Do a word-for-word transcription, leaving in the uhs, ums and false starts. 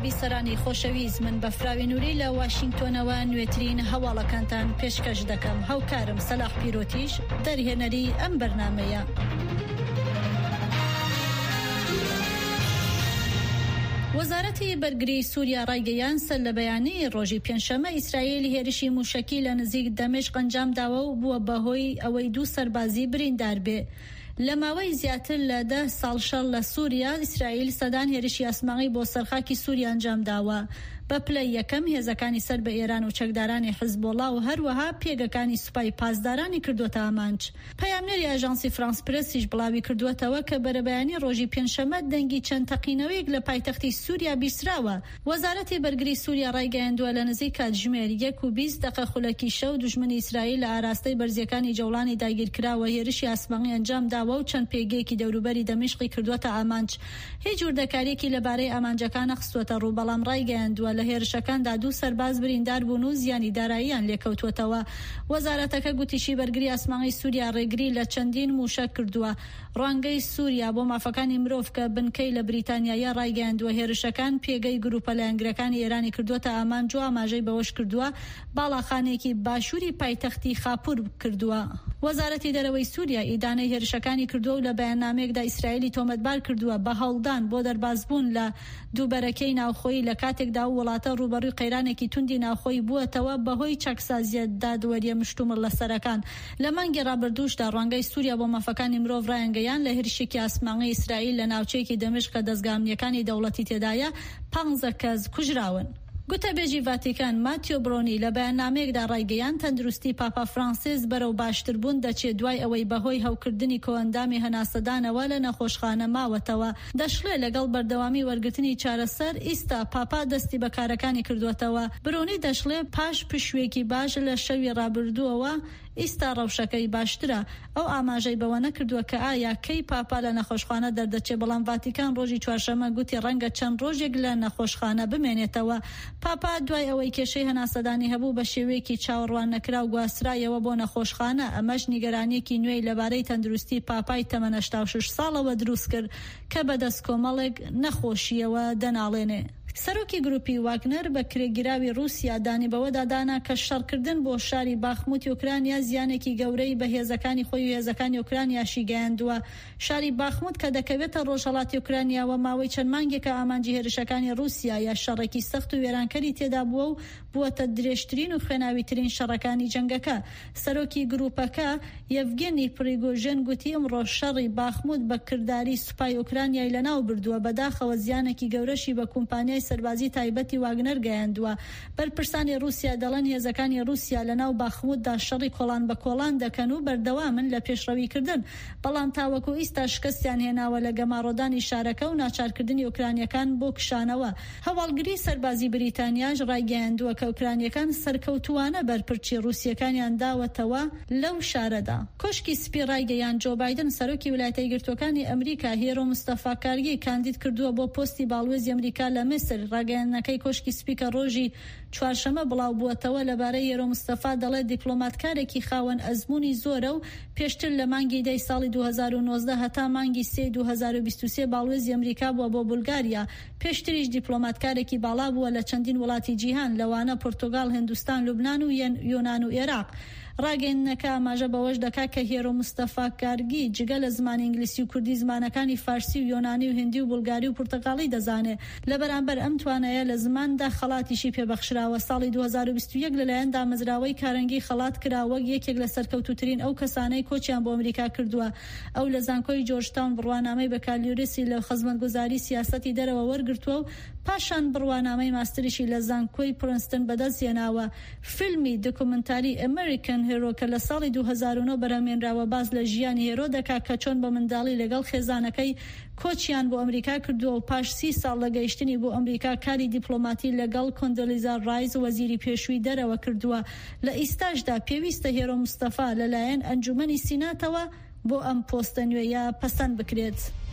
بیسەرانی خۆشەویست، من بەفراوی نووری لە واشنگتۆنەوە نوێترین هەواڵەکانتان پێشکەش دەکەم. هاوکارم سەلاح پیرۆتیش دەرهێنەری ئەم بەرنامەیە. وەزارەتی بەرگری سووریا ڕایگەیان سەر لە بەیانی ڕۆژی پێنجشەمە ئیسرائیل هێرشی موشکی لە نزیک دەمێشق ئەنجام داوە و بووە بەهۆی ئەوەی دوو سەربازی بریندار بێ. لە ماوەی زیاتر لە ده ساڵ شەڕ لە سووریا ئیسرائیل سەدان هێرشی ئاسمانی بۆ سەرخاکی سووریا ئەنجام داوە. بە پلەی یەکەم هێزەکانی سەر بە ئێران و چەکدارانی حزبۆڵا و هەروەها پێگەکانی سوپای پاسدارانی کردوتە ئامانج. پەیامنەری ئاژانسی فرانس پرسیش بڵاوی کردووەتەوە کە بەرەبەیانی ڕۆژی پێنجشەمە دەنگی چەند تەقینەوەیەک لە پایتەختی سووریا بیسراوە. وەزارەتی بەرگری سووریا ڕایگەیاندووە لە نزیک کاتژمێر یەک و بیست دەقە خولەکی شەو دوژمنی ئیسرائیل لە ئاراستەی بەرزیەکانی جەوڵانی داگیرکراوە هێرشی ئاسمانی ئەنجام داوە و چەند پێگەیەکی دەوروبەری دەمشقی کردوتە ئامانج. هیچ جوردەکاریەکی لەبارەی ئامانجەکان نەخستووەتە ڕوو، بەڵام ڕایگەیاندووە لە هێرشەکاندا دوو سەرباز بریندار بوون و زیانی داراییان لێکەوتوەتەوە. وەزارەتەکە گوتیشی بەرگری ئاسمانی سووریا ڕێگری لە چەندین موشک کردووە. ڕوانگەی سووریا بۆ مافەکانی مرۆڤ کە بنکەی لە بریتانیایە ڕایگەیاندووە هێرشەکان پێگەی گروپە لایەنگرەکانی ئێرانی کردووەتە ئامانج و ئاماژەی بەوەش کردووە باڵاخانێکی باشووری پایتەختی خاپوور کردووە. وەزارەتی دەرەوەی سووریا ئیدانەی هێرشەکانی کردووە و لە بەیاننامەیەکدا ئیسرائیلی تۆمەتبار کردووە بە هەڵدان بۆ دەربازبوون لە دووبەرەکەی ناوخۆیی لە کاتێکدا و وڵاتە ڕوبەڕووی قەیرانێکی توندی ناوخۆی بووەتەوە بەهۆی چەکسازیە دادوەریە مشتومڕ لە سەرەکان. لە مانگی ڕابردووشدا ڕوانگەی سووریا بۆ مافەکانی مرۆڤ ڕایەنگەیان لە هێرشێکی ئاسمانی ئیسرائیل لە ناوچەیەکی دەمشق کە دەستگامنیەکانی دەوڵەتی تێدایە پانزە کەس کوژراون. گوتەبێژی ڤاتیکان ماتیۆ برۆنی لە بەیاننامەیەکدا ڕایگەیان تەندروستی پاپا فرانسیس بەرەو باشتربوون دەچێت دوای ئەوەی بەهۆی هەوکردنی کۆئەندامی هەناسەدانەوە لە نەخۆشخانە ماوەتەوە. دەشڵێ لەگەڵ بەردەوامی وەرگرتنی چارەسەر ئیستا پاپا دەستی بەکارەکانی کردووەتەوە. برۆنی دەشڵێ پاش پشوێکی باش لە شەوی ڕابردووەوە ئیستا ڕەوشەکەی باشترە. ئەو ئاماژەی بەوە نەکردووە کە ئایا کەی پاپا لە نەخۆشخانە دەردەچێت، بەڵام ڤاتیکان ڕۆژی چوارشەمە گوتی ڕەنگە چەند ڕۆژێک لە نەخۆشخانە بمێنێتەوە. پاپا دوای ئەوەی کێشەی هەناسەدانی هەبوو بە شێوەیەکی چاوەڕوان نەکرا و گواسترایەوە بۆ نەخۆشخانە. ئەمەش نیگەرانیەکی نوێی لەبارەی تەندروستی پاپای تەمەن هەشتا و شەش ساڵەوە دروست کرد کە بەدەست کۆمەڵێک نەخۆشیەوە دەناڵێنێ. سەرۆکی گروپی واگنەر بە کرێگیراوی رووسیا دانی بەوەدا دانا کە شەڕکردن بۆ شاری باخموتی ئوکرانیا زیانێکی گەورەی بە هێزەکانی خۆی و هێزەکانی ئوکرانیاشی گەیاندووە. شاری باخموت کە دەکەوێتە ڕۆژهەڵاتی ئوکرانیاوە ماوەی چەند مانگێکە ئامانجی هێرشەکانی رووسیا یا شەڕێکی سەخت و وێرانکەری تێدا بووە و بووەتە درێژترین و خوێناویترین شەڕەکانی جەنگەکە. سەرۆکی گروپەکە یەڤگێنی پریگۆژێن گوتی ئەمڕۆ شەڕی باخموت بە کردداری سوپای ئوکرانیای لەناو بردووە، بەداخەوە زیانێکی گەورەشی بە کۆمپانیای سەربازی تایبەتی واگنەر گەیاندووە. بەرپرسانی رووسیا دەڵێن هێزەکانی رووسیا لەناو باخموتدا شەڕی کۆڵان بە کۆڵان دەکەن و بەردەوامن لە پێشڕەویکردن، بەڵام تاوەکو ئیستا شکستیان هێناوە لە گەماڕۆدانی شارەکە و ناچارکردنی ئوکرانیەکان بۆ کشانەوە. هەواڵگری سەربازی بریتانیاش ڕایگەیاندووە کە ئوکرانیەکان سەرکەوتووانە بەرپرچی رووسیەکانیان داوەتەوە لەو شارەدا. کۆشکی سپی ڕایگەیان جۆ بایدن سەرۆکی ویلایەتە یەکگرتووەکانی ئەمریکا هێرۆ مستەفا کارگی کاندید کردووە بۆ پۆستی باڵوێزی ئەمریکا لە میسر. ڕاگەیاندنەکەی کۆشکی سپیکە ڕۆژی چوارشەمە بڵاو بووەتەوە لەبارەی هێرۆ مستەفا دەڵێت دیپلۆماتکارێکی خاوەن ئەزموونی زۆرە و پێشتر لە مانگی دەی ساڵی دوو هەزار و نۆزدە هەتا مانگی سێ دوو هەزار و بیست و سێ باڵوێزی ئەمریکا بووە بۆ بولگاریا. پێشتریش دیپلۆماتکارێکی باڵا بووە لە چەندین وڵاتی جیهان لەوانە پورتوگال، هندستان، لوبنان و یۆنان و عێراق. ڕاگەیاندنەکە ئاماژە بەوەش دەکات کە هێرۆ مستەفا کارگی جگە لە زمانی ئینگلیسی و کوردی زمانەکانی فارسی و یۆنانی و هندی و بولگاری و پورتەگاڵی دەزانێت. لەبەرامبەر ئەم توانایە لە زماندا خەڵاتیشی پێبەخشراوە. ساڵی دوو هەزار و بیست و یەک لەلایەن دامەزراوەی کارەنگی خەڵات کراوە یەکێک لە سەرکەوتوترین ئەو کەسانەی کۆچیان بۆ ئەمریکا کردووە. ئەو لە زانکۆی جۆرجتاون بڕوانامەی بەکالیۆرسی لە خزمەتگوزاری سیاسەتی دەرەوە وەرگرتووە و پاشان بڕوانامەی ماستریشی لە زانکۆی پرنستن بەدەست هێناوە. فیلمی دۆکومنتاری ئەمریکن هێرۆ کە لە ساڵی دوو هەزار و نۆ بەرهەمێنراوە باز لە ژیانی هێرۆ دەکات کە چۆن بە منداڵی لەگەڵ خێزانەکەی کۆچیان بۆ ئەمریکا کردووە و پاش سی ساڵ لە گەیشتنی بۆ ئەمریکا کاری دیپلۆماتی لەگەڵ کۆندۆلیزا ڕایز وەزیری پێشووی دەرەوە کردووە. لە ئیستاشدا پێویستە هێرۆ مستەفا لەلایەن ئەنجومەنی سیناتەوە بۆ ئەم پۆستە نوێیە پەسەند بکرێت.